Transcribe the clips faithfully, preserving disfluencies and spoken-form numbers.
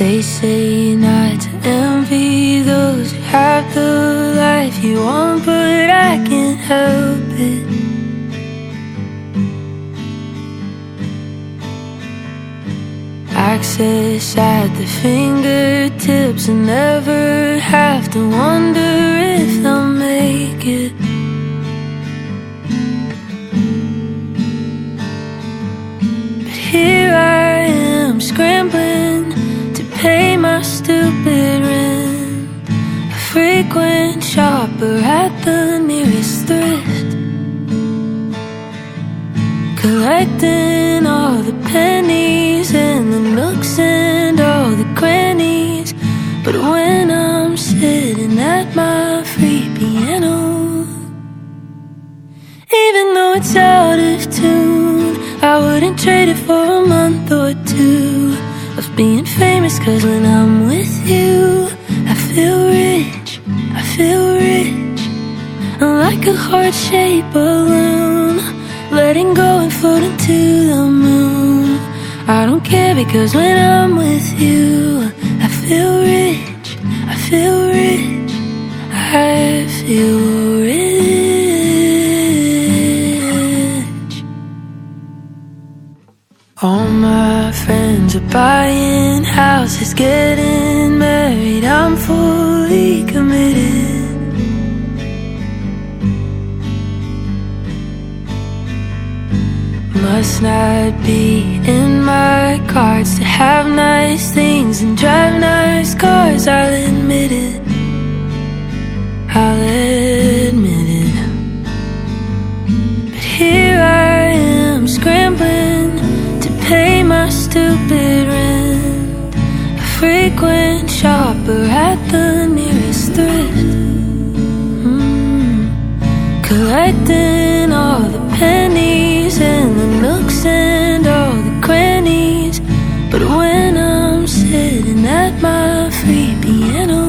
They say not to envy those who have the life you want, but I can't help it. Access at the fingertips and never have to wonder if they'll make it. But here I am scrambling to pay my stupid rent, a frequent shopper at the nearest thrift, collecting all the pennies and the nooks and all the crannies. But when I'm sitting at my free piano, even though it's out of tune, I wouldn't trade it for a month or two of being famous. Cause when I'm with you, I feel rich, I feel rich. I'm like a heart-shaped balloon, letting go and floating to the moon. I don't care because when I'm with you, I feel rich, I feel rich, I feel rich. All my friends are buying houses, getting married, I'm fully committed. Must not be in my cards to have nice things and drive nice cars, I'll admit it, I'll admit it. But here I am scrambling to pay my stupid rent, a frequent shopper at the nearest thrift, mm. collecting all the pennies and the nooks and all the crannies. But when I'm sitting at my free piano,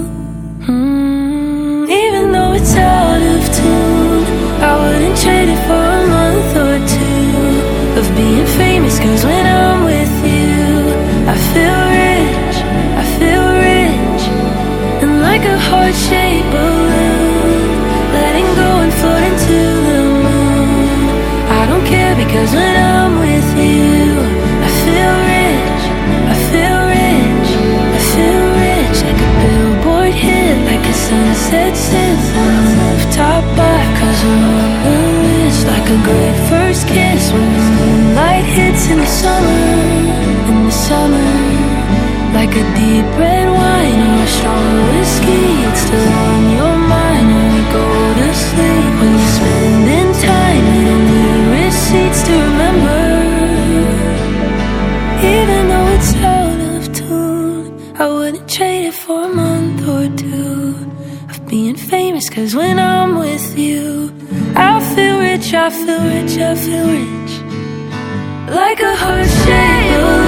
mm, even though it's out of tune, I wouldn't trade it for a month or two of being famous. Cause when I'm with you, I feel rich, I feel rich. And like a heart-shaped balloon, letting go and floating to the moon. I don't care because when I'm with you, I feel rich, I feel rich, I feel rich. Like a billboard hit, like a sunset sits on a rooftop bar. Cause we're on the list, like a great first kiss when the moonlight hits in the summer, in the summer. Like a deep red wine or a strong whiskey, it's still on your mind when we go to sleep. When you're spending time, you don't need receipts to remember. Even though it's out of tune, I wouldn't trade it for a month or two of being famous. Cause when I'm with you, I feel rich, I feel rich, I feel rich. Like a heart-shaped balloon,